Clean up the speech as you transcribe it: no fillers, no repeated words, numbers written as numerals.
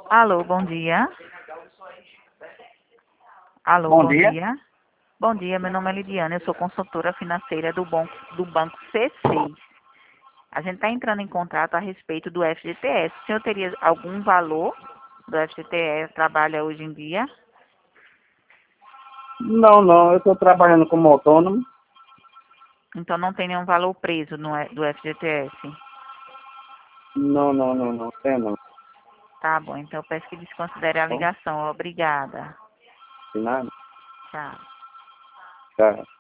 Alô, bom dia. Alô, Bom bom dia. dia. Bom dia, meu nome é Lidiana, eu sou consultora financeira do banco C6. A gente está entrando em contato a respeito do FGTS. O senhor teria algum valor do FGTS trabalha hoje em dia? Não, eu estou trabalhando como autônomo. Então não tem nenhum valor preso do FGTS. Não, tem não. Tá bom, então eu peço que desconsidere a Bom, ligação. Obrigada. de nada. Tchau. Tá.